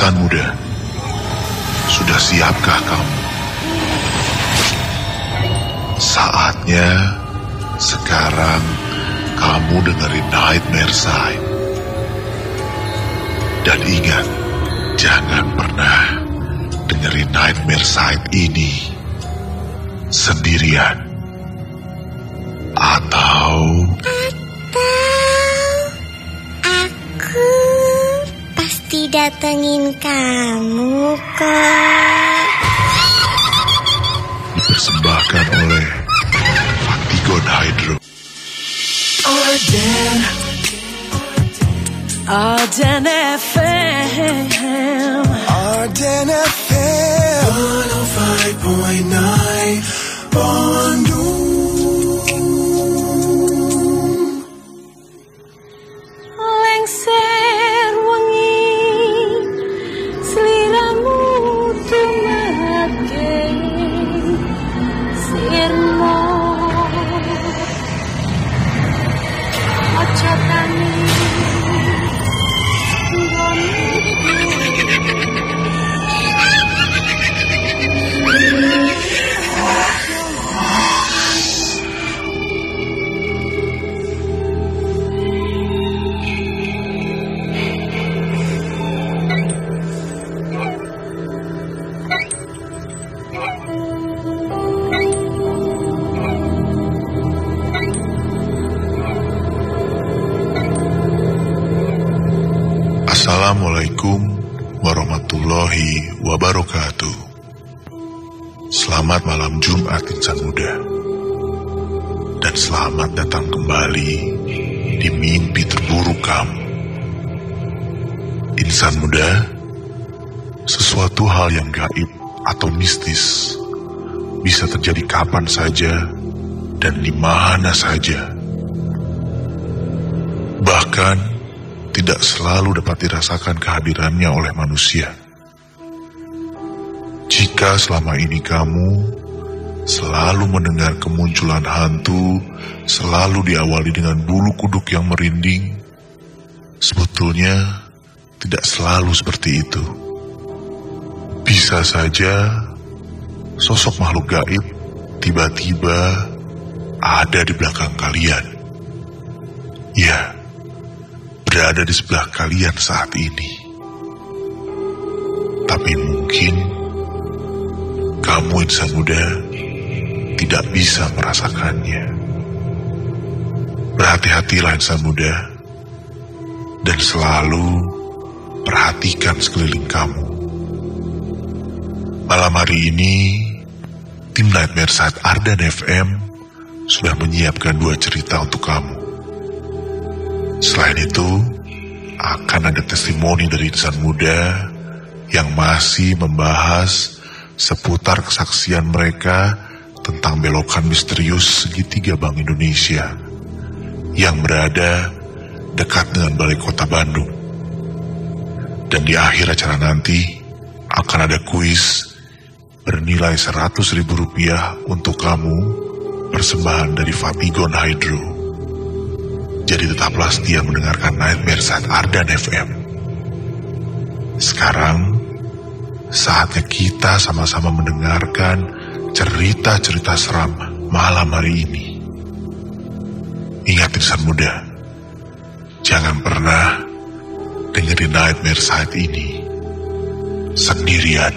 Insan muda, sudah siapkah kamu? Saatnya sekarang kamu dengerin Nightmare Side. Dan ingat, jangan pernah dengerin Nightmare Side ini sendirian. Atau aku pasti datengin kamu kok. Dipersembahkan oleh Fatigon Hydro. Arden FM. Arden FM 105.9 Bandung. Lengser wengi sliramu tumake sirmo aja tani. Assalamualaikum warahmatullahi wabarakatuh. Selamat malam Jumat Insan Muda. Dan selamat datang kembali di mimpi terburuk kamu. Insan muda, sesuatu hal yang gaib atau mistis bisa terjadi kapan saja dan di mana saja. Bahkan tidak selalu dapat dirasakan kehadirannya oleh manusia. Jika selama ini kamu selalu mendengar kemunculan hantu, selalu diawali dengan bulu kuduk yang merinding, sebetulnya tidak selalu seperti itu. Bisa saja sosok makhluk gaib tiba-tiba ada di belakang kalian. Ya, berada di sebelah kalian saat ini. Tapi mungkin kamu insan muda tidak bisa merasakannya. Berhati-hatilah insan muda, dan selalu perhatikan sekeliling kamu. Malam hari ini, tim Nightmare Side Arden FM sudah menyiapkan 2 cerita untuk kamu. Selain itu, akan ada testimoni dari insan muda yang masih membahas seputar kesaksian mereka tentang belokan misterius segitiga Bank Indonesia yang berada dekat dengan Balai Kota Bandung. Dan di akhir acara nanti akan ada kuis bernilai Rp100.000 untuk kamu, persembahan dari Fatigon Hydro. Jadi tetaplah setia mendengarkan Nightmare Side Arden FM. Sekarang, saatnya kita sama-sama mendengarkan cerita-cerita seram malam hari ini. Ingat insan muda, jangan pernah dengerin Nightmare Side ini sendirian.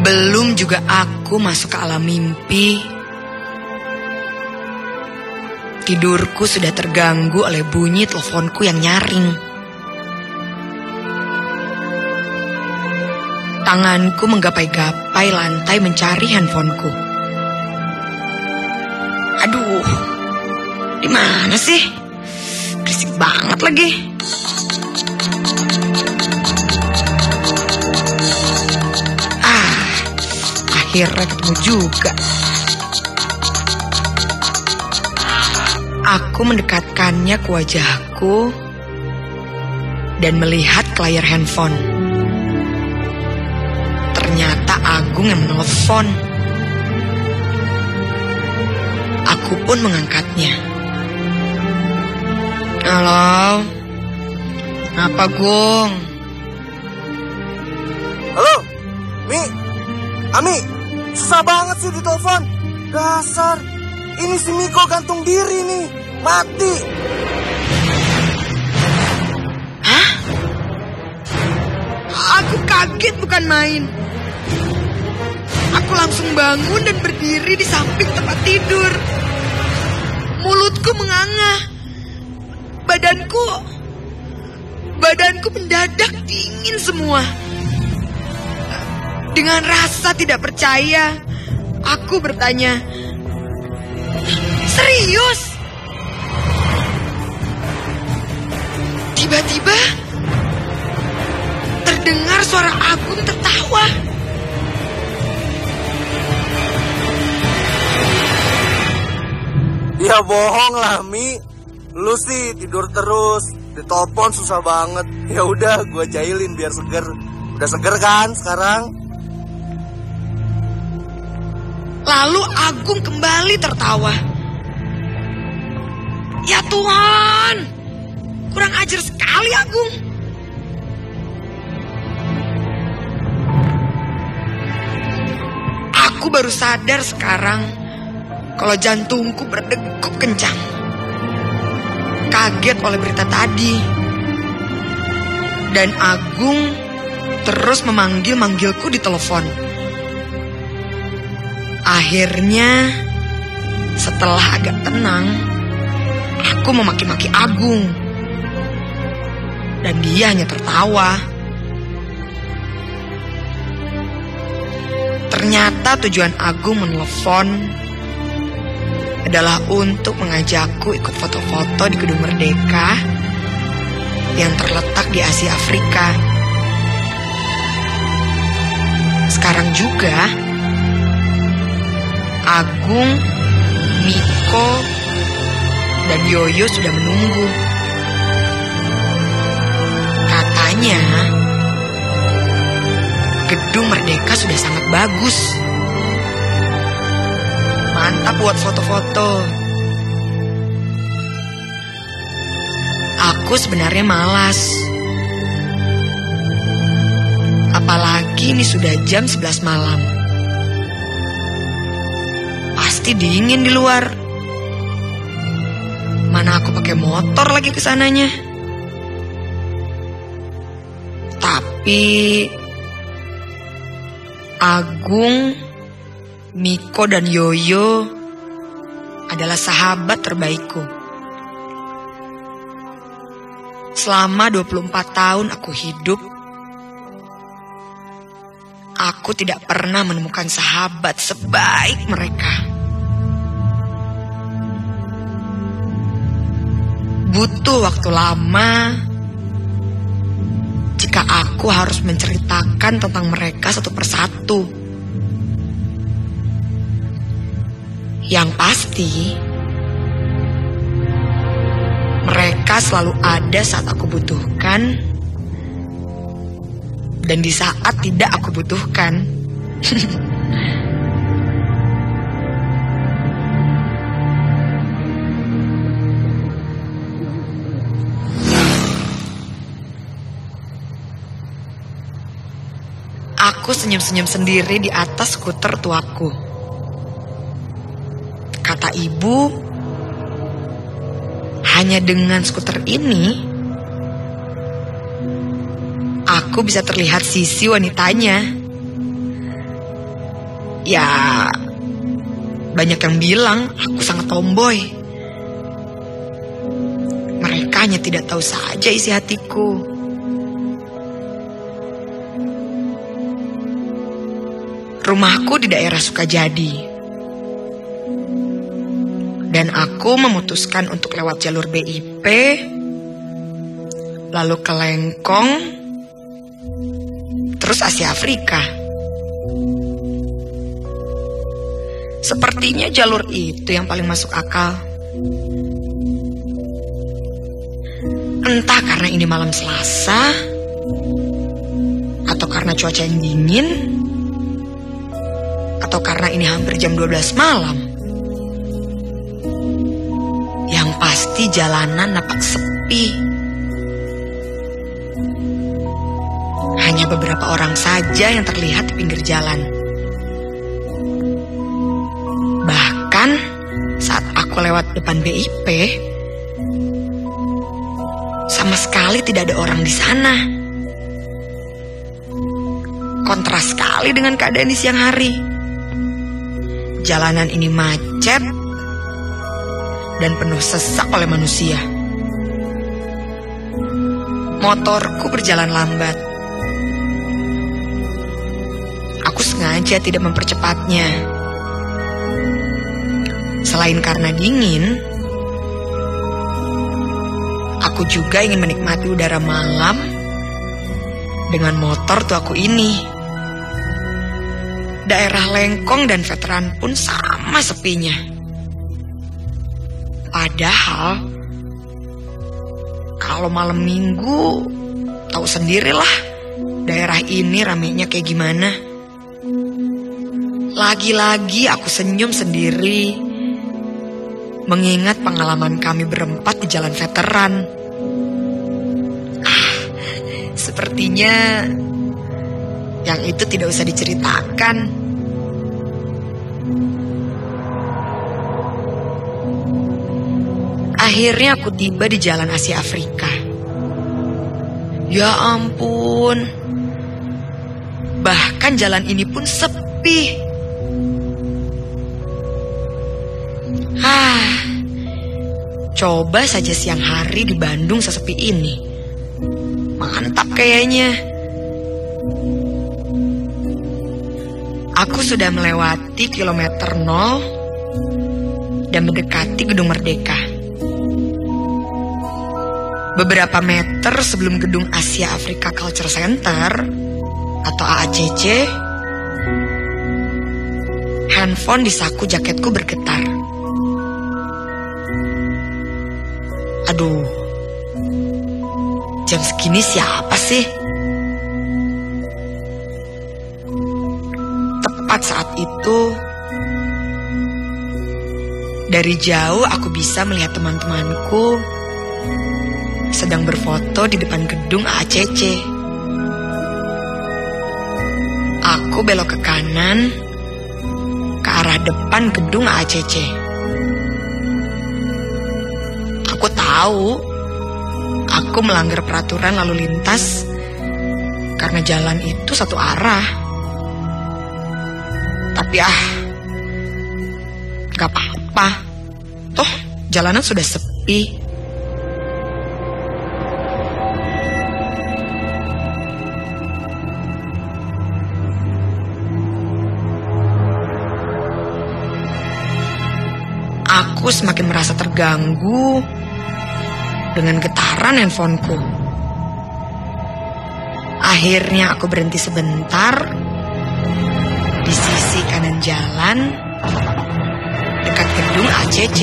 Belum juga aku masuk ke alam mimpi, tidurku sudah terganggu oleh bunyi teleponku yang nyaring. Tanganku menggapai-gapai lantai mencari handphoneku. Aduh, di mana sih? Berisik banget lagi. Akhirnya ketemu juga. Aku mendekatkannya ke wajahku dan melihat ke layar handphone. Ternyata Agung yang menelpon. Aku pun mengangkatnya. Halo, apa Gung? Halo, Mi, Ami, susah banget sih ditelepon. Dasar, ini si Miko gantung diri nih, mati. Hah? Aku kaget bukan main. Aku langsung bangun dan berdiri di samping tempat tidur. Mulutku menganga. Badanku mendadak dingin semua. Dengan rasa tidak percaya, aku bertanya, serius? Tiba-tiba terdengar suara Agung tertawa. Ya bohong lah, Mi. Lu sih tidur terus, ditelepon susah banget. Ya udah, gua jailin biar seger. Udah seger kan sekarang? Lalu Agung kembali tertawa. Ya Tuhan, kurang ajar sekali Agung. Aku baru sadar sekarang kalau jantungku berdegup kencang. Kaget oleh berita tadi. Dan Agung terus memanggil-manggilku di telepon. Akhirnya, setelah agak tenang, aku memaki-maki Agung. Dan dia hanya tertawa. Ternyata tujuan Agung menelepon adalah untuk mengajakku ikut foto-foto di Gedung Merdeka yang terletak di Asia Afrika. Sekarang juga Agung, Miko, dan Yoyo sudah menunggu. Katanya Gedung Merdeka sudah sangat bagus. Mantap buat foto-foto. Aku sebenarnya malas. Apalagi ini sudah jam 11 malam. Pasti dingin di luar. Mana aku pakai motor lagi ke sananya. Tapi Agung, Miko, dan Yoyo adalah sahabat terbaikku. Selama 24 tahun aku hidup, aku tidak pernah menemukan sahabat sebaik mereka. Butuh waktu lama jika aku harus menceritakan tentang mereka satu persatu. Yang pasti, mereka selalu ada saat aku butuhkan dan di saat tidak aku butuhkan. Aku senyum-senyum sendiri di atas skuter tuaku. Kata ibu, hanya dengan skuter ini, aku bisa terlihat sisi wanitanya. Ya, banyak yang bilang aku sangat tomboy. Mereka hanya tidak tahu saja isi hatiku. Rumahku di daerah Sukajadi. Dan aku memutuskan untuk lewat jalur BIP, lalu ke Lengkong, terus Asia Afrika. Sepertinya jalur itu yang paling masuk akal. Entah karena ini malam Selasa, atau karena cuaca yang dingin, atau karena ini hampir jam 12 malam. Yang pasti jalanan nampak sepi. Hanya beberapa orang saja yang terlihat di pinggir jalan. Bahkan saat aku lewat depan BIP, sama sekali tidak ada orang di sana. Kontras sekali dengan keadaan di siang hari. Jalanan ini macet dan penuh sesak oleh manusia. Motorku berjalan lambat. Aku sengaja tidak mempercepatnya. Selain karena dingin, aku juga ingin menikmati udara malam dengan motor tuaku ini. Daerah Lengkong dan Veteran pun sama sepinya. Padahal kalau malam minggu, tahu sendirilah daerah ini ramainya kayak gimana. Lagi-lagi aku senyum sendiri, mengingat pengalaman kami berempat di Jalan Veteran. Sepertinya yang itu tidak usah diceritakan. Akhirnya aku tiba di Jalan Asia Afrika. Ya ampun, bahkan jalan ini pun sepi. Coba saja siang hari di Bandung sesepi ini. Mantap kayaknya. Aku sudah melewati kilometer 0 dan mendekati Gedung Merdeka. Beberapa meter sebelum Gedung Asia Afrika Culture Center atau AACC, handphone di saku jaketku bergetar. Aduh, jam segini siapa sih? Tepat saat itu, dari jauh aku bisa melihat teman-temanku sedang berfoto di depan gedung AACC. Aku belok ke kanan, ke arah depan gedung AACC. Aku tahu, aku melanggar peraturan lalu lintas karena jalan itu satu arah. Tapi gak apa-apa. Toh jalanan sudah sepi. Aku semakin merasa terganggu dengan getaran handphoneku. Akhirnya aku berhenti sebentar di sisi kanan jalan dekat gedung AACC.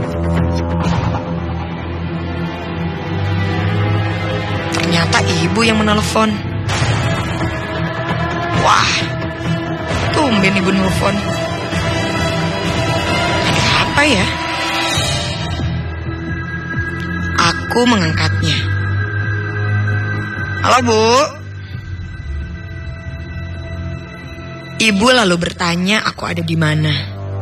Ternyata ibu yang menelpon. Wah, tumben ibu nelpon. Ada apa ya? Aku mengangkatnya. Halo, Bu. Ibu lalu bertanya aku ada di mana.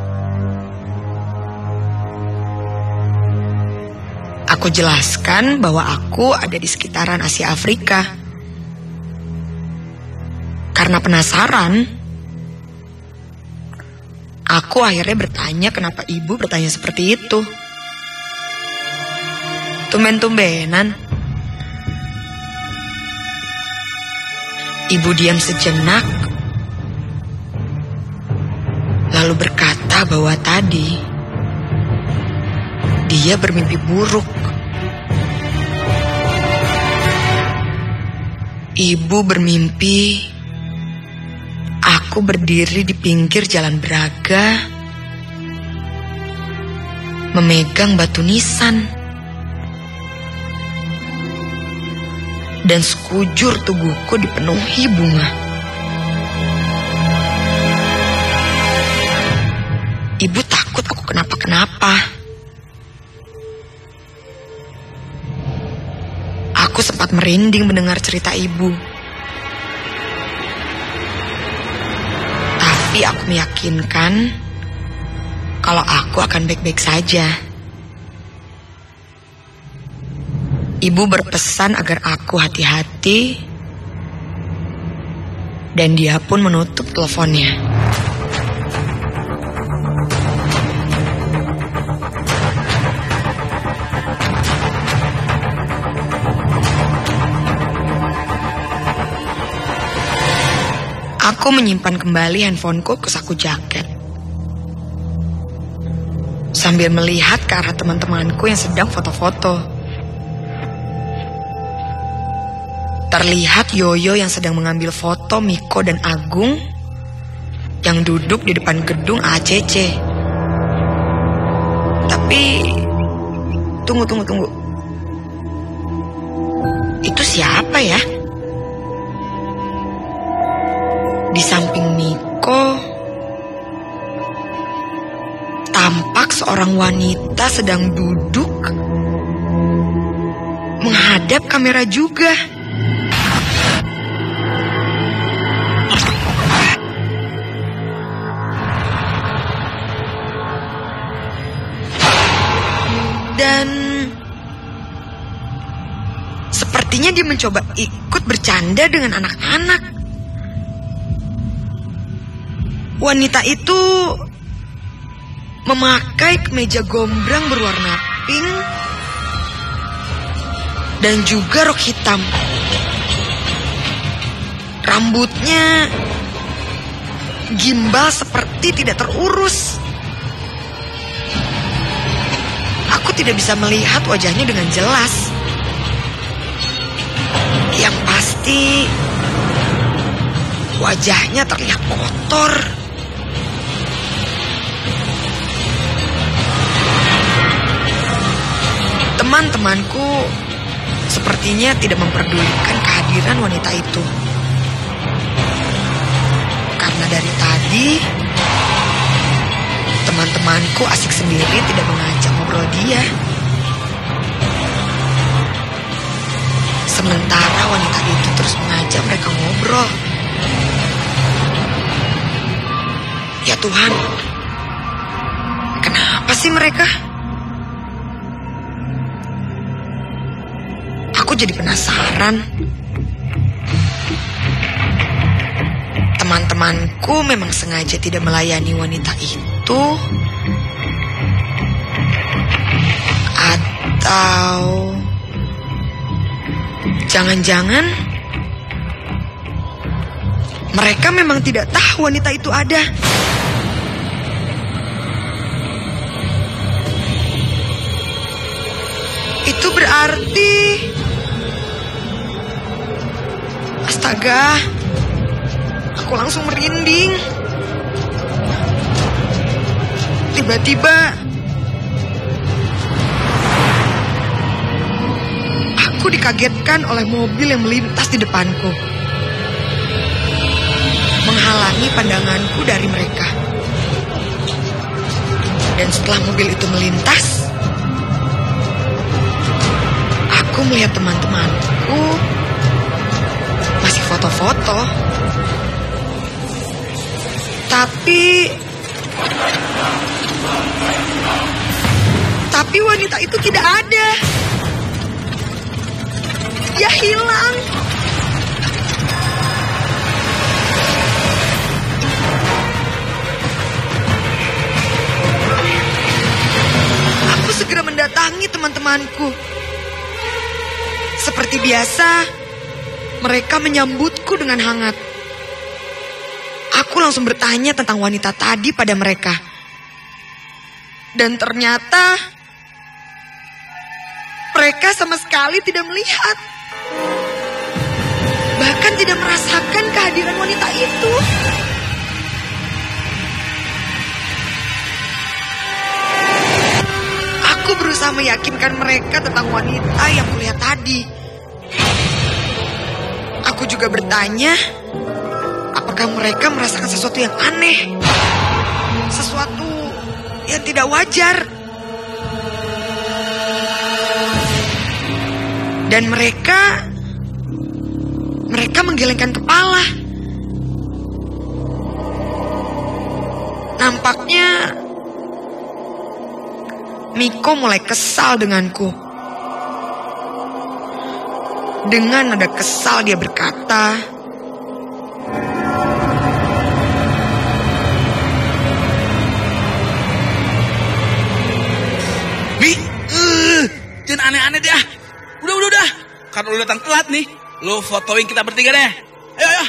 Aku jelaskan bahwa aku ada di sekitaran Asia Afrika. Karena penasaran, Aku akhirnya bertanya kenapa ibu bertanya seperti itu. Tumben-tumbenan. Ibu diam sejenak, lalu berkata bahwa tadi dia bermimpi buruk. Ibu bermimpi aku berdiri di pinggir jalan Braga, memegang batu nisan, dan sekujur tubuhku dipenuhi bunga. Ibu takut aku kenapa-kenapa. Aku sempat merinding mendengar cerita ibu. Tapi aku meyakinkan kalau aku akan baik-baik saja. Ibu berpesan agar aku hati-hati, dan dia pun menutup teleponnya. Aku menyimpan kembali handphoneku ke saku jaket, sambil melihat ke arah teman-temanku yang sedang foto-foto. Terlihat Yoyo yang sedang mengambil foto Miko dan Agung yang duduk di depan gedung ACC. Tapi tunggu. Itu siapa ya? Di samping Miko tampak seorang wanita sedang duduk menghadap kamera juga. Dan sepertinya dia mencoba ikut bercanda dengan anak-anak. Wanita itu memakai kemeja gombrang berwarna pink dan juga rok hitam. Rambutnya gimbal seperti tidak terurus. Aku tidak bisa melihat wajahnya dengan jelas. Yang pasti wajahnya terlihat kotor. Teman-temanku sepertinya tidak memperdulikan kehadiran wanita itu. Karena dari tadi teman-temanku asik sendiri, tidak mengajak ngobrol dia. Sementara wanita itu terus mengajak mereka ngobrol. Ya Tuhan, kenapa sih mereka? Aku jadi penasaran. Teman-temanku memang sengaja tidak melayani wanita itu, atau jangan-jangan mereka memang tidak tahu wanita itu ada. Itu berarti, astaga, aku langsung merinding. Tiba-tiba aku dikagetkan oleh mobil yang melintas di depanku, menghalangi pandanganku dari mereka. Dan setelah mobil itu melintas, aku melihat teman-temanku masih foto-foto. Tapi wanita itu tidak ada. Dia hilang. teman-temanku. Seperti biasa, mereka menyambutku dengan hangat. Aku langsung bertanya tentang wanita tadi pada mereka. Dan ternyata mereka sama sekali tidak melihat. Bahkan tidak merasakan kehadiran wanita itu. Aku berusaha meyakinkan mereka tentang wanita yang kulihat tadi. Aku juga bertanya, apakah mereka merasakan sesuatu yang aneh? Sesuatu yang tidak wajar. Dan mereka menggelengkan kepala. Nampaknya Miko mulai kesal denganku. Dengan nada kesal dia berkata, Mi, jangan aneh-aneh deh. Udah. Karena lu datang telat nih, lu fotoin kita bertiga deh. Ayo.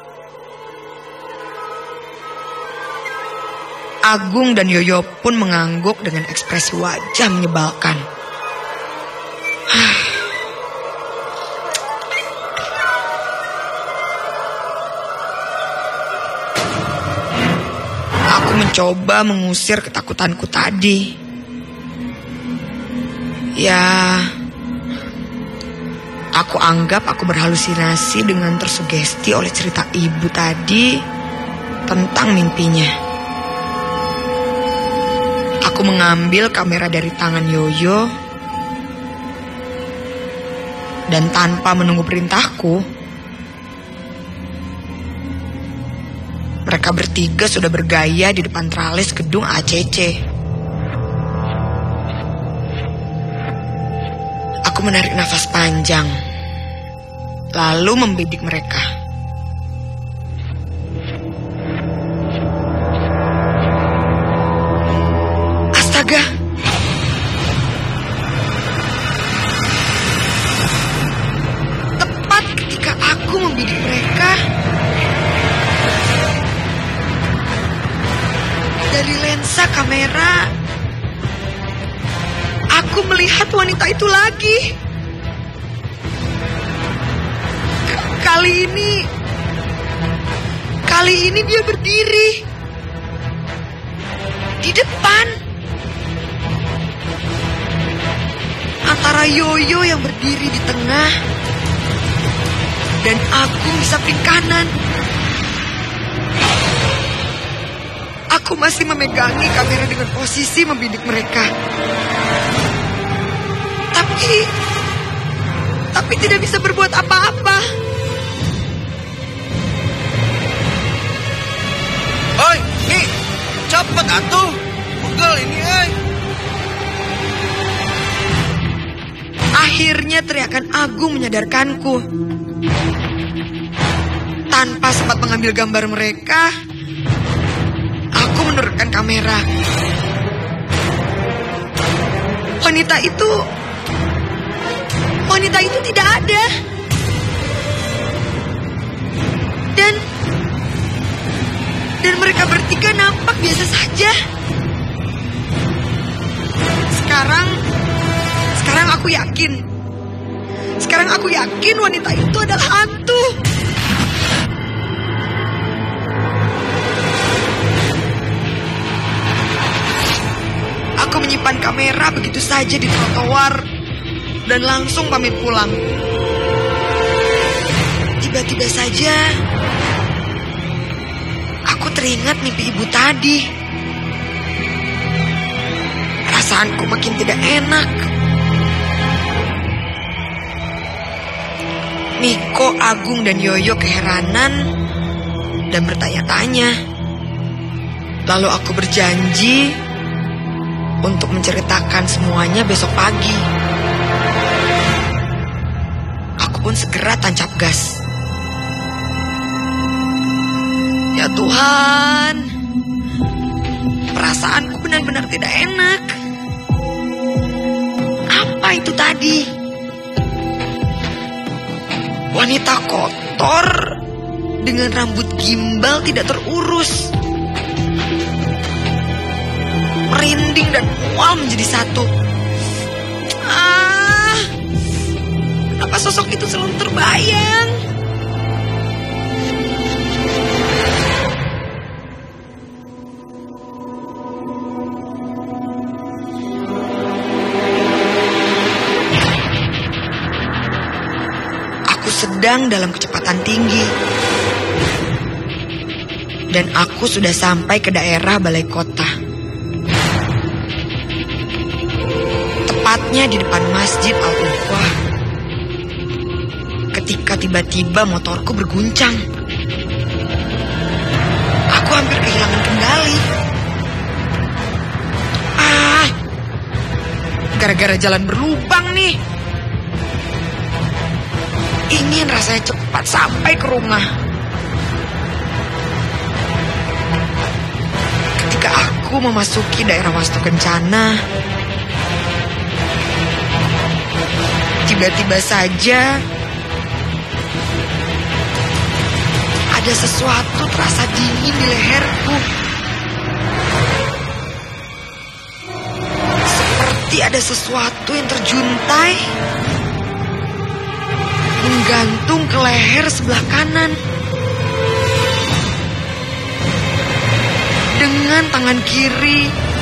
Agung dan Yoyo pun mengangguk dengan ekspresi wajah menyebalkan. Aku mencoba mengusir ketakutanku tadi. Ya, aku anggap aku berhalusinasi dengan tersugesti oleh cerita ibu tadi tentang mimpinya. Aku mengambil kamera dari tangan Yoyo dan tanpa menunggu perintahku, mereka bertiga sudah bergaya di depan tralis gedung ACC. Aku menarik nafas panjang, lalu membidik mereka. Astaga! Tepat ketika aku membidik mereka, dari lensa kamera, aku melihat wanita itu lagi. Kali ini dia berdiri di depan. Antara Yoyo yang berdiri di tengah dan Agung di samping kanan. Aku masih memegangi kamera dengan posisi membidik mereka. Tapi tidak bisa berbuat apa-apa. Oi, nih, cepet atuh. Pegel ini, Akhirnya teriakan Agung menyadarkanku. Tanpa sempat mengambil gambar mereka, aku menurunkan kamera. Wanita itu tidak ada. Dan mereka bertiga nampak biasa saja. Sekarang aku yakin wanita itu adalah hantu. Aku menyimpan kamera begitu saja di trotoar dan langsung pamit pulang. Tiba-tiba saja aku teringat mimpi ibu tadi. Perasaanku makin tidak enak. Miko, Agung, dan Yoyo keheranan dan bertanya-tanya. Lalu aku berjanji untuk menceritakan semuanya besok pagi. Aku pun segera tancap gas. Ya Tuhan, perasaanku benar-benar tidak enak. itu tadi. Wanita kotor dengan rambut gimbal tidak terurus, merinding dan mual menjadi satu. Kenapa sosok itu selalu terbayang? Aku sedang dalam kecepatan tinggi, dan aku sudah sampai ke daerah balai kota. Tepatnya di depan Masjid Al-Ukhwah. Ketika tiba-tiba motorku berguncang. Aku hampir kehilangan kendali. Gara-gara jalan berlubang nih. Ingin rasanya cepat sampai ke rumah. Ketika aku memasuki daerah Wastu Kencana, tiba-tiba saja ada sesuatu terasa dingin di leherku. Seperti ada sesuatu yang terjuntai, menggantung ke leher sebelah kanan. Dengan tangan kiri,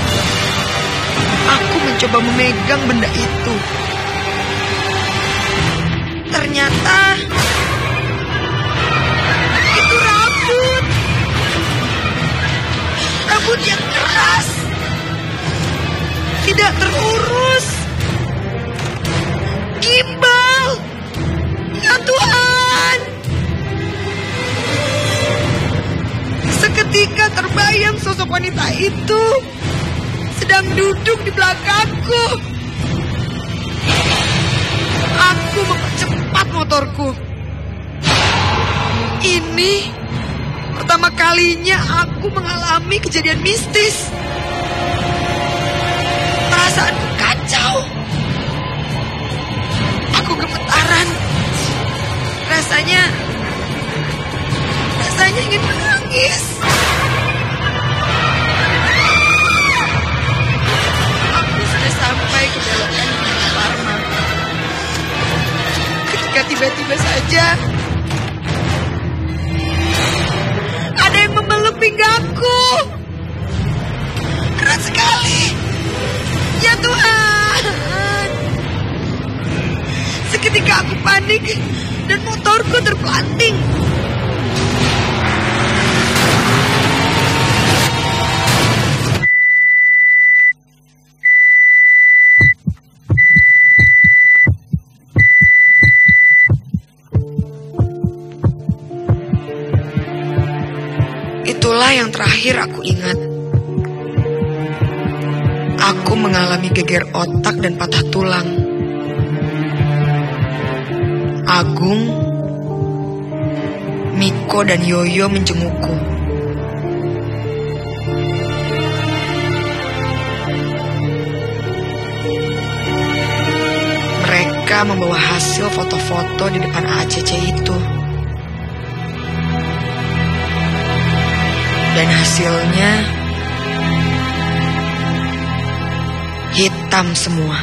aku mencoba memegang benda itu. Ternyata itu rambut. Rambut yang keras, tidak terurus, gimbal. Ya Tuhan. Seketika terbayang sosok wanita itu sedang duduk di belakangku. Aku mempercepat motorku. Ini pertama kalinya aku mengalami kejadian mistis. Perasaanku kacau. Aku gemetaran. Rasanya ingin menangis. Aku sudah sampai ke jalanan Parma. Ketika tiba-tiba saja ada yang membeluk pinggangku. Keras sekali. Ya Tuhan. Seketika aku panik dan motorku terpelanting. Itulah yang terakhir aku ingat. Aku mengalami geger otak dan patah tulang. Agung, Miko dan Yoyo menjengukku. Mereka membawa hasil foto-foto di depan ACC itu. Dan hasilnya hitam semua.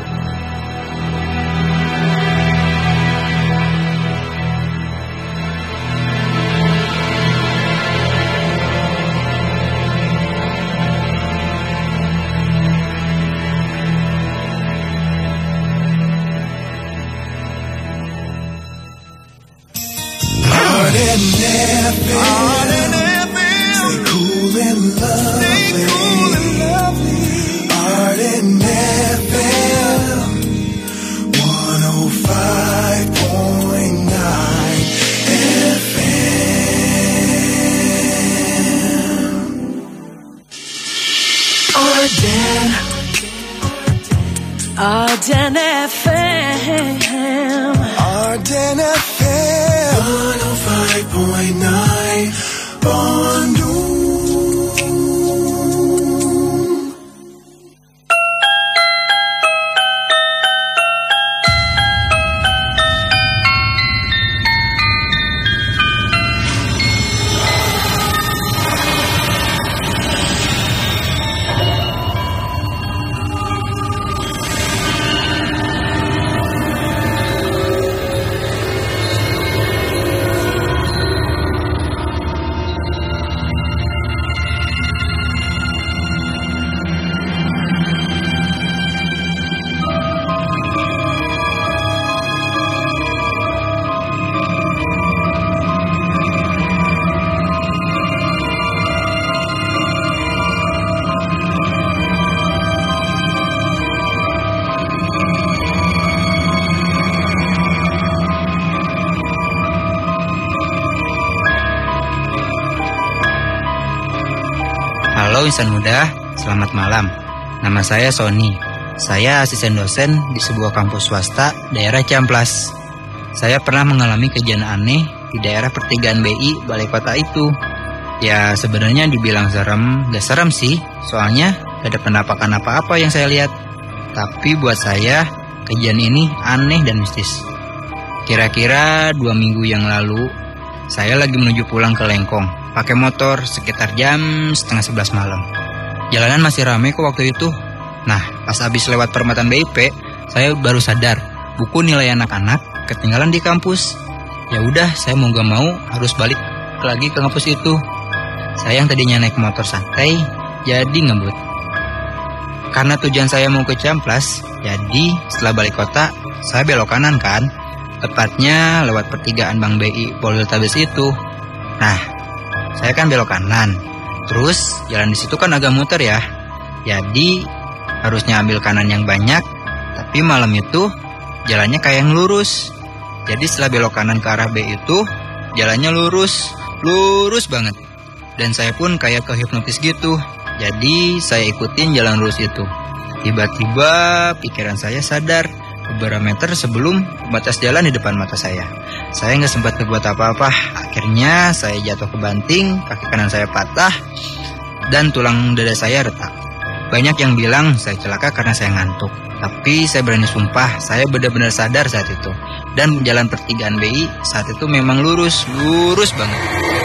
Arden FM. Arden FM 105.9 Bandung. Halo insan muda, selamat malam. Nama saya Sony. Saya asisten dosen di sebuah kampus swasta daerah Ciamplas. Saya pernah mengalami kejadian aneh di daerah pertigaan BI balai kota itu. Ya sebenarnya dibilang serem, gak serem sih. Soalnya gak ada penampakan apa-apa yang saya lihat. Tapi buat saya, kejadian ini aneh dan mistis. Kira-kira 2 minggu yang lalu, saya lagi menuju pulang ke Lengkong, pakai motor sekitar jam 10:30 malam. Jalanan masih ramai kok waktu itu. Nah, pas habis lewat perempatan BIP, saya baru sadar buku nilai anak-anak ketinggalan di kampus. Ya udah, saya mau gak mau harus balik lagi ke kampus itu. Saya yang tadinya naik motor santai, jadi ngebut. Karena tujuan saya mau ke Ciamplas, jadi setelah balik kota, saya belok kanan kan. Tepatnya lewat pertigaan Bank BI Poltetabes itu. Nah, saya kan belok kanan. Terus jalan di situ kan agak muter ya. Jadi harusnya ambil kanan yang banyak, tapi malam itu jalannya kayak yang lurus. Jadi setelah belok kanan ke arah B itu, jalannya lurus banget. Dan saya pun kayak kehipnotis gitu. Jadi saya ikutin jalan lurus itu. Tiba-tiba pikiran saya sadar beberapa meter sebelum batas jalan di depan mata saya. Saya nggak sempat berbuat apa-apa. Akhirnya saya jatuh ke banting, kaki kanan saya patah, dan tulang dada saya retak. Banyak yang bilang saya celaka karena saya ngantuk. Tapi saya berani sumpah, saya benar-benar sadar saat itu. Dan jalan pertigaan BI saat itu memang lurus banget.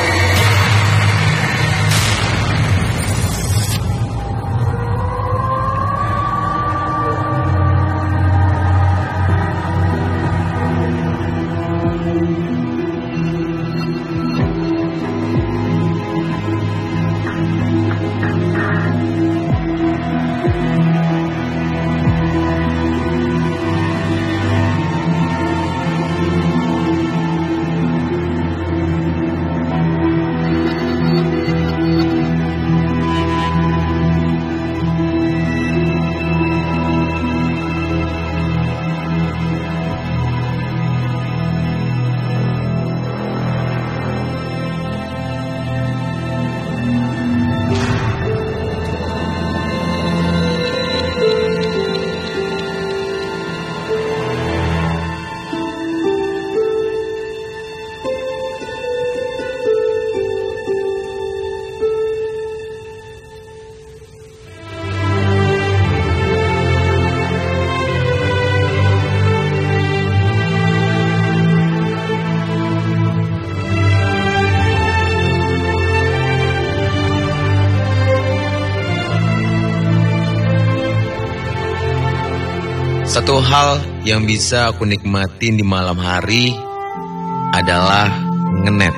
Satu hal yang bisa aku nikmatin di malam hari adalah ngenet.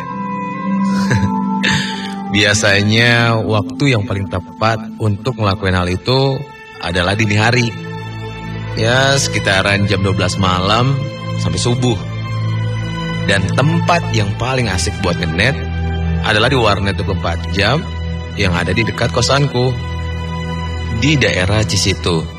Biasanya waktu yang paling tepat untuk ngelakuin hal itu adalah dini hari. Ya sekitaran jam 12 malam sampai subuh. Dan tempat yang paling asik buat ngenet adalah di warnet 24 jam yang ada di dekat kosanku, di daerah Cisitu.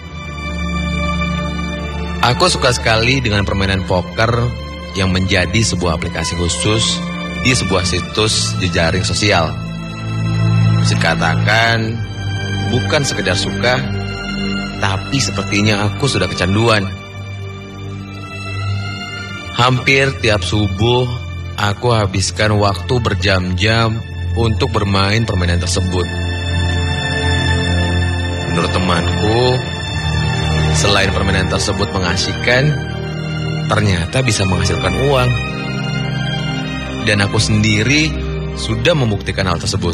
Aku suka sekali dengan permainan poker yang menjadi sebuah aplikasi khusus di sebuah situs jejaring sosial. Bisa dikatakan bukan sekedar suka, tapi sepertinya aku sudah kecanduan. Hampir tiap subuh aku habiskan waktu berjam-jam untuk bermain permainan tersebut. Menurut temanku, selain permainan tersebut mengasyikan, ternyata bisa menghasilkan uang. Dan aku sendiri sudah membuktikan hal tersebut.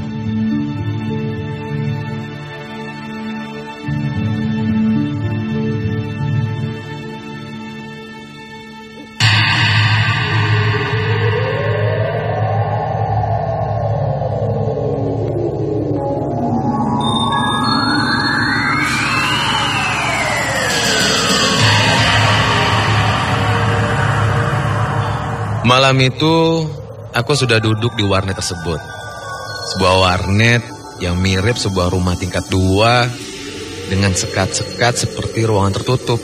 Malam itu, aku sudah duduk di warnet tersebut. Sebuah warnet yang mirip sebuah rumah tingkat 2 dengan sekat-sekat seperti ruangan tertutup.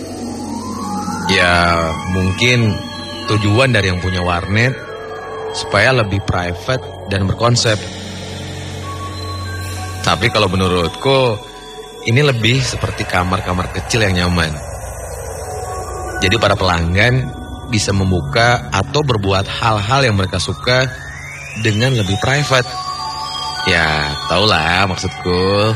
Ya, mungkin tujuan dari yang punya warnet supaya lebih private dan berkonsep. Tapi kalau menurutku, ini lebih seperti kamar-kamar kecil yang nyaman. Jadi para pelanggan bisa membuka atau berbuat hal-hal yang mereka suka dengan lebih private. Ya, taulah maksudku.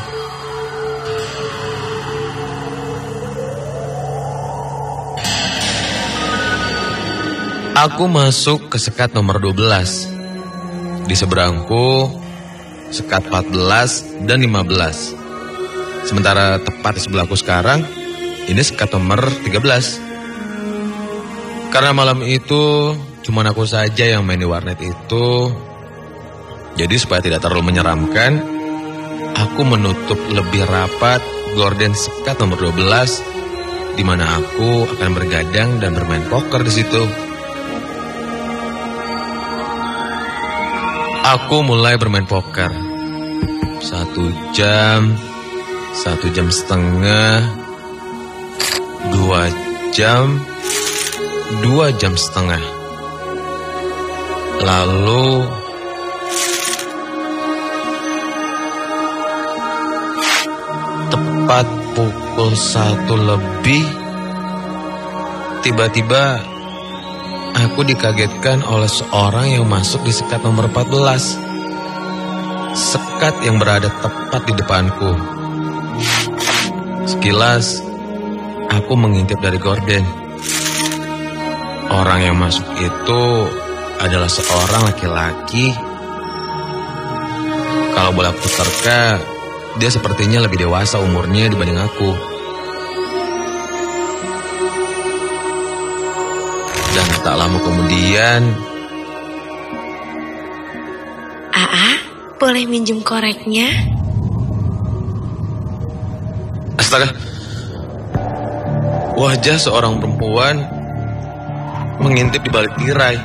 Aku masuk ke sekat nomor 12. Di seberangku, sekat 14 dan 15. Sementara tepat di sebelahku sekarang, ini sekat nomor 13. Karena malam itu, cuma aku saja yang main di warnet itu. Jadi supaya tidak terlalu menyeramkan, aku menutup lebih rapat gorden sekat nomor 12, di mana aku akan bergadang dan bermain poker di situ. Aku mulai bermain poker. 1 jam, 1 jam setengah, 2 jam, 2 jam setengah. Lalu tepat pukul 1 lebih, tiba-tiba aku dikagetkan oleh seorang yang masuk di sekat nomor 14. Sekat yang berada tepat di depanku. Sekilas, aku mengintip dari gorden. Orang yang masuk itu adalah seorang laki-laki. Kalau boleh aku terka, dia sepertinya lebih dewasa umurnya dibanding aku. Dan tak lama kemudian, Aa, boleh minjem koreknya? astaga, wajah seorang perempuan mengintip di balik tirai.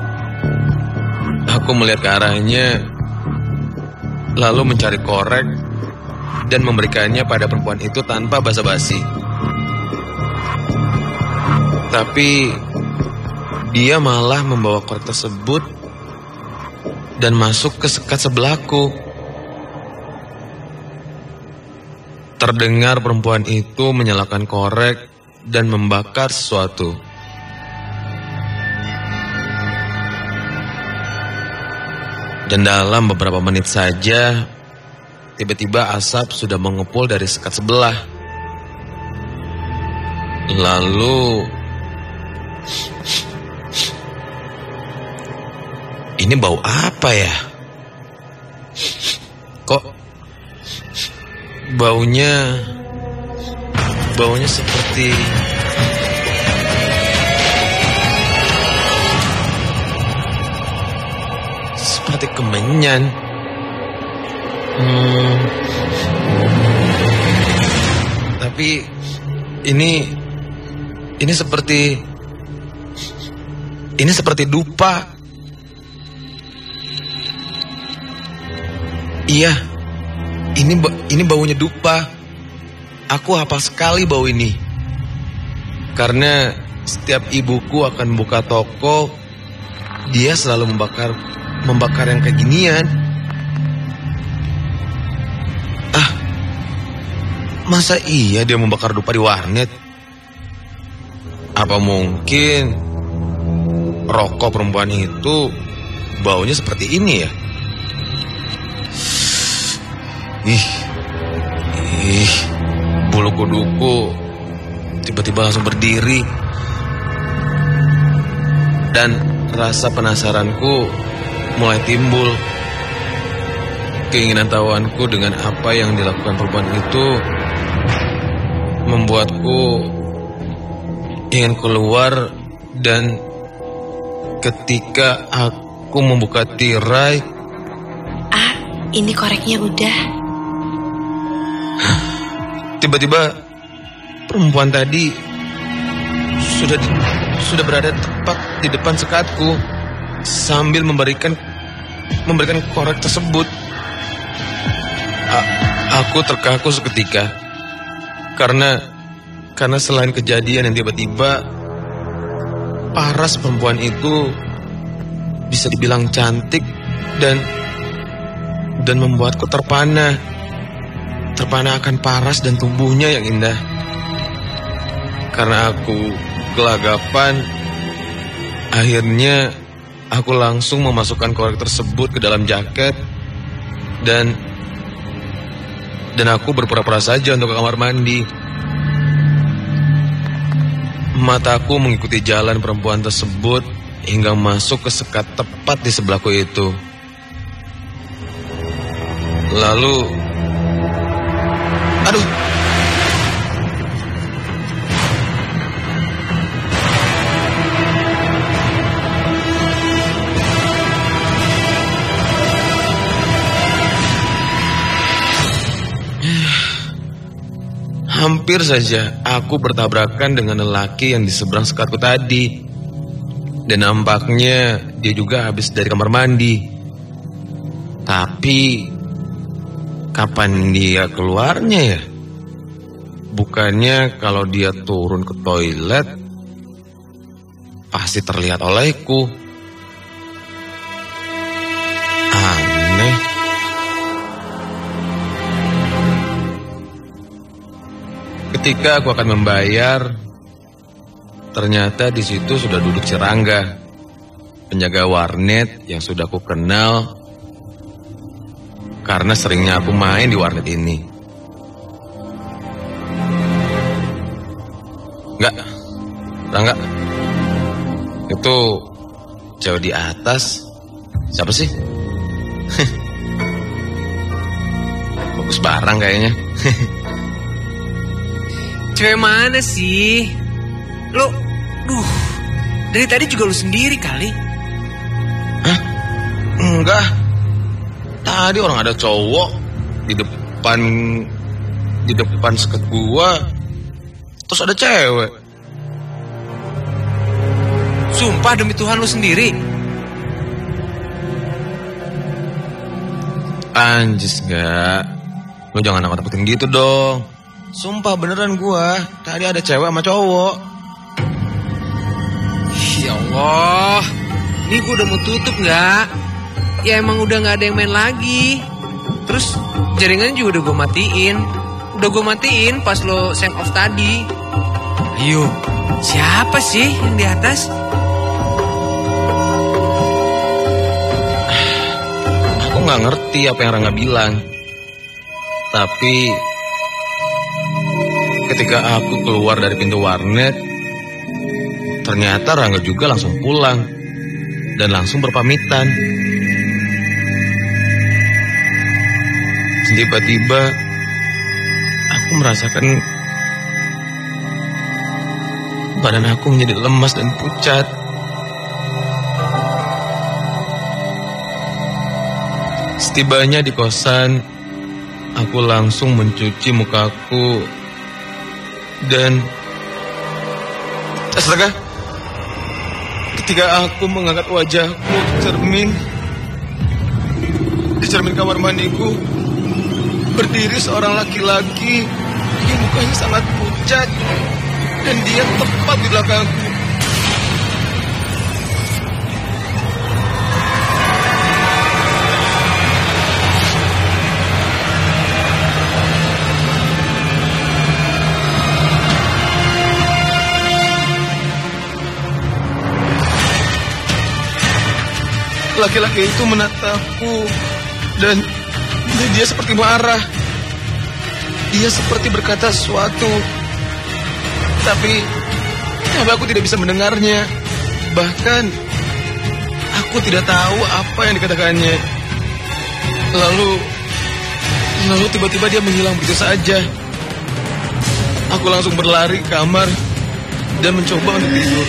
Aku melihat ke arahnya, lalu mencari korek dan memberikannya pada perempuan itu tanpa basa-basi. Tapi dia malah membawa korek tersebut dan masuk ke sekat sebelahku. Terdengar perempuan itu menyalakan korek dan membakar sesuatu. Dan dalam beberapa menit saja, tiba-tiba asap sudah mengepul dari sekat sebelah. Lalu ini bau apa ya? Kok baunya seperti kemenyan. Tapi ini seperti dupa. Iya, ini baunya dupa. Aku hafal sekali bau ini. Karena setiap ibuku akan buka toko, dia selalu membakar yang kayak ginian. Masa iya dia membakar dupa di warnet? Apa mungkin rokok perempuan itu baunya seperti ini ya? Bulu kuduku tiba-tiba langsung berdiri. Dan rasa penasaranku mulai timbul. Keinginan tahuanku dengan apa yang dilakukan perempuan itu membuatku ingin keluar. Dan ketika aku membuka tirai, ini koreknya udah. Tiba-tiba perempuan tadi sudah berada tepat di depan sekatku sambil memberikan korek tersebut. Aku terkaku seketika karena selain kejadian yang tiba-tiba, paras perempuan itu bisa dibilang cantik dan membuatku terpana. terpana akan paras dan tubuhnya yang indah. Karena aku gelagapan, akhirnya aku langsung memasukkan korek tersebut ke dalam jaket dan aku berpura-pura saja untuk ke kamar mandi. Mataku mengikuti jalan perempuan tersebut hingga masuk ke sekat tepat di sebelahku itu. Lalu, aduh, hampir saja aku bertabrakan dengan lelaki yang di seberang sekatku tadi. Dan nampaknya dia juga habis dari kamar mandi. Tapi kapan dia keluarnya ya? Bukannya kalau dia turun ke toilet pasti terlihat olehku. Aneh. Ketika aku akan membayar, ternyata di situ sudah duduk si Rangga, penjaga warnet yang sudah aku kenal karena seringnya aku main di warnet ini. Enggak, Rangga, itu cewek di atas siapa sih? Bagus barang kayaknya. Cewek mana sih? Lo, dari tadi juga lu sendiri kali. Hah? Enggak. Tadi orang ada cowok di depan seket gua. Terus ada cewek. Sumpah demi Tuhan lu sendiri. Anjis gak. Lu jangan nakut-nakutin gitu dong. Sumpah beneran gua. Tadi ada cewek sama cowok. Ya Allah, ini gue udah mau tutup gak? Ya emang udah gak ada yang main lagi. Terus jaringannya juga udah gue matiin. Udah gue matiin pas lo send off tadi. Ayo, siapa sih yang di atas? Aku gak ngerti apa yang Rangga bilang. Tapi ketika aku keluar dari pintu warnet, ternyata Rangga juga langsung pulang dan langsung berpamitan. Tiba-tiba aku merasakan badan aku menjadi lemas dan pucat. Setibanya di kosan, aku langsung mencuci mukaku dan astaga, ketika aku mengangkat wajahku di cermin kamar mandiku, berdiri seorang laki-laki yang mukanya sangat pucat dan dia tepat di belakangku. Laki-laki itu menatapku dan dia seperti marah. Dia seperti berkata sesuatu, tapi aku tidak bisa mendengarnya. Bahkan aku tidak tahu apa yang dikatakannya. Lalu tiba-tiba dia menghilang begitu saja. Aku langsung berlari ke kamar dan mencoba untuk tidur.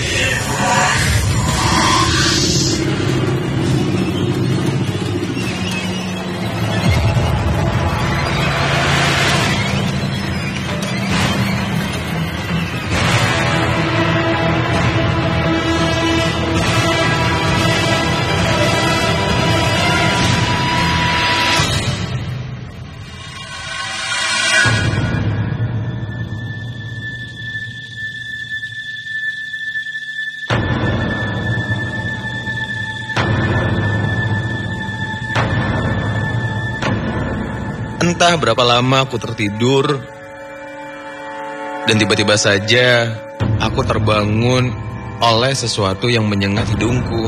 Entah berapa lama aku tertidur, dan tiba-tiba saja aku terbangun oleh sesuatu yang menyengat hidungku.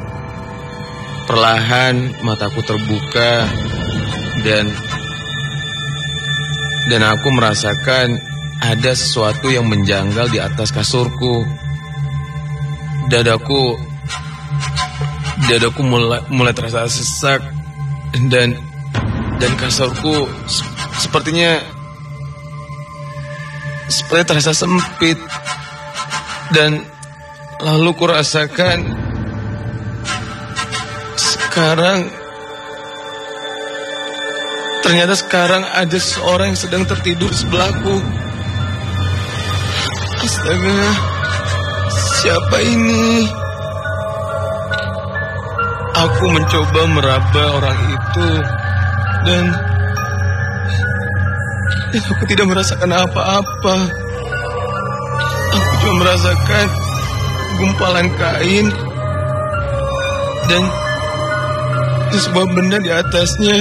Perlahan mataku terbuka dan aku merasakan ada sesuatu yang menjanggal di atas kasurku. Dadaku mulai terasa sesak dan kasurku sepertinya terasa sempit. Dan lalu ku rasakan ternyata sekarang ada seorang yang sedang tertidur di sebelahku. Astaga, siapa ini? Aku mencoba meraba orang itu dan aku tidak merasakan apa-apa. Aku cuma merasakan gumpalan kain dan sebuah benda di atasnya.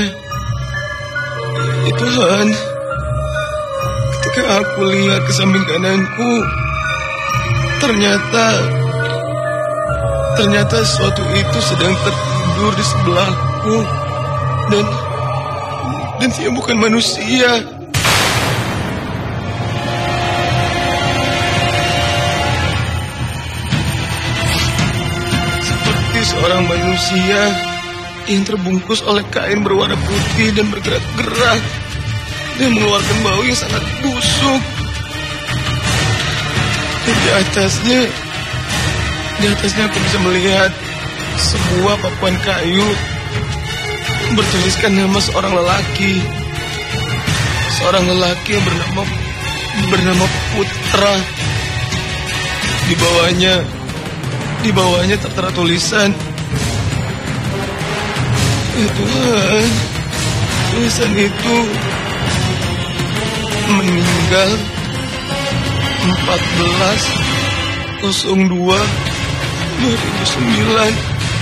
Ya Tuhan, ketika aku lihat ke samping kananku, ternyata sesuatu itu sedang tertidur di sebelahku dan dia bukan manusia. Seperti seorang manusia yang terbungkus oleh kain berwarna putih dan bergerak-gerak dan mengeluarkan bau yang sangat busuk. Dan di atasnya aku bisa melihat sebuah papan kayu bertuliskan nama seorang lelaki yang bernama Putra. Di bawahnya tertera tulisan, ya Tuhan, tulisan itu meninggal 14/02/2009.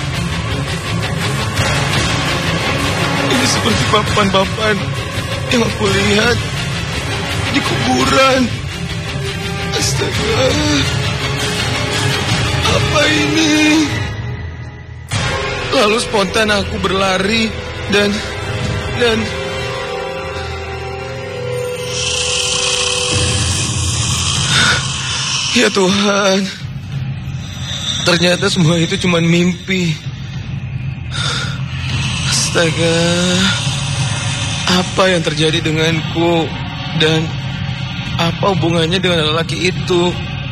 Ini seperti papan-papan yang aku lihat di kuburan. Astaga, apa ini? Lalu spontan aku berlari dan ya Tuhan, ternyata semua itu cuma mimpi. Astaga, apa yang terjadi denganku dan apa hubungannya dengan lelaki itu?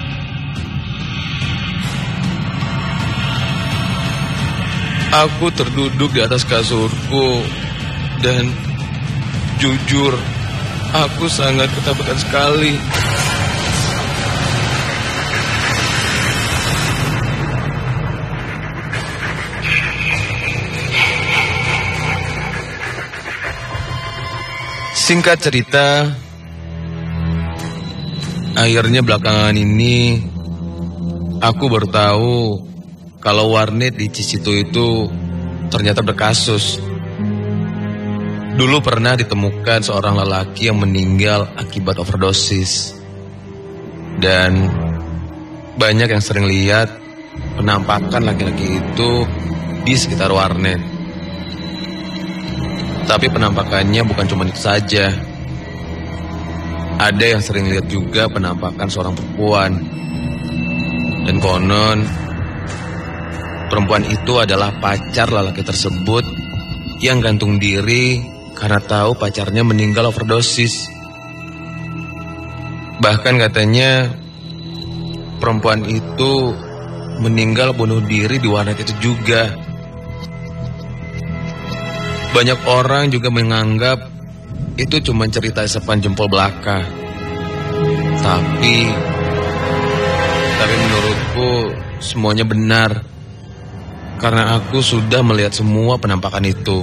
Aku terduduk di atas kasurku dan jujur, aku sangat ketakutan sekali. Singkat cerita, akhirnya belakangan ini aku baru tahu kalau warnet di Cisitu itu ternyata berkasus. Dulu pernah ditemukan seorang lelaki yang meninggal akibat overdosis. Dan banyak yang sering lihat penampakan laki-laki itu di sekitar warnet. Tapi penampakannya bukan cuma itu saja. Ada yang sering lihat juga penampakan seorang perempuan. Dan konon perempuan itu adalah pacar lelaki tersebut yang gantung diri karena tahu pacarnya meninggal overdosis. Bahkan katanya perempuan itu meninggal bunuh diri di warnet itu juga. Banyak orang juga menganggap itu cuma cerita isapan jempol belaka. Tapi menurutku semuanya benar. Karena aku sudah melihat semua penampakan itu.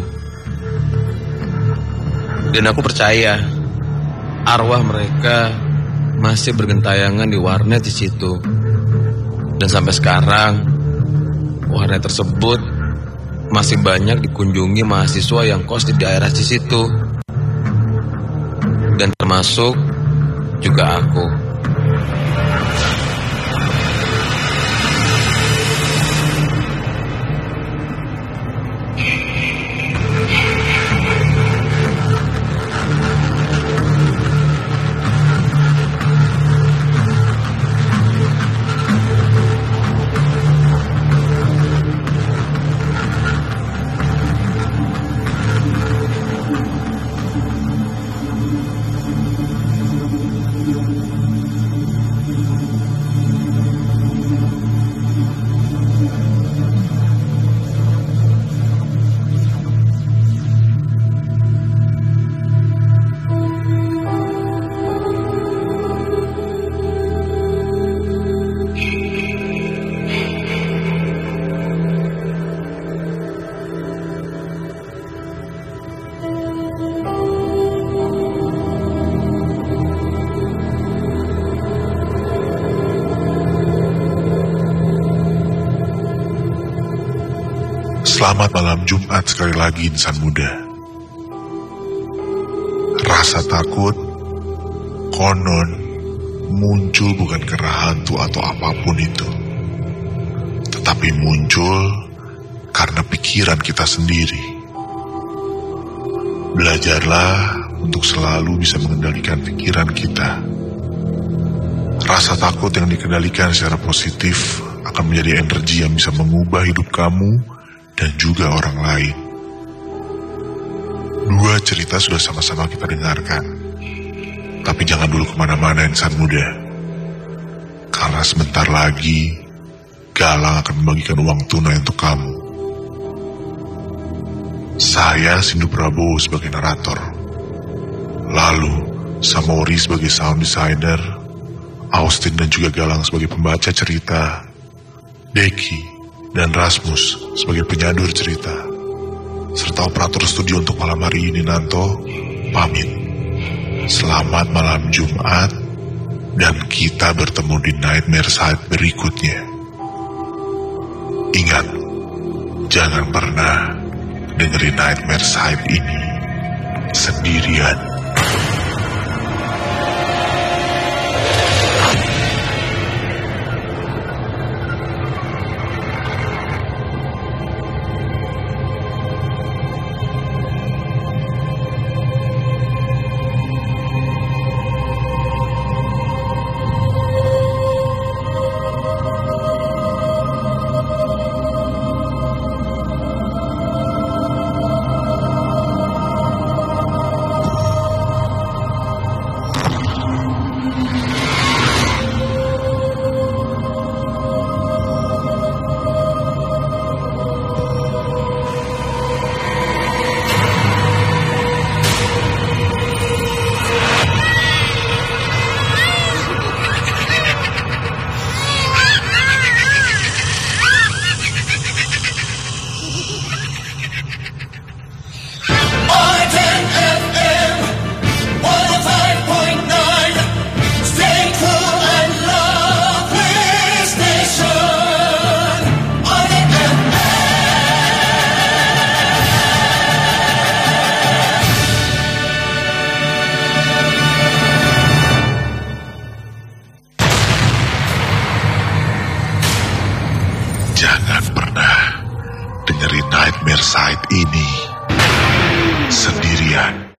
Dan aku percaya arwah mereka masih bergentayangan di warnet di situ. Dan sampai sekarang warnet tersebut masih banyak dikunjungi mahasiswa yang kos di daerah di situ. termasuk juga aku. Selamat malam Jumat sekali lagi insan muda. Rasa takut konon muncul bukan karena hantu atau apapun itu, tetapi muncul karena pikiran kita sendiri. Belajarlah untuk selalu bisa mengendalikan pikiran kita. Rasa takut yang dikendalikan secara positif akan menjadi energi yang bisa mengubah hidup kamu dan juga orang lain. Dua cerita sudah sama-sama kita dengarkan, tapi jangan dulu kemana-mana insan muda, karena sebentar lagi Galang akan membagikan uang tunai untuk kamu. Saya Sindu Prabowo sebagai narator, lalu Samori sebagai sound designer, Austin dan juga Galang sebagai pembaca cerita, Deki dan Rasmus sebagai penyadur cerita, serta operator studio untuk malam hari ini Nanto, pamit. Selamat malam Jumat, dan kita bertemu di Nightmare Side berikutnya. Ingat, jangan pernah dengerin Nightmare Side ini sendirian.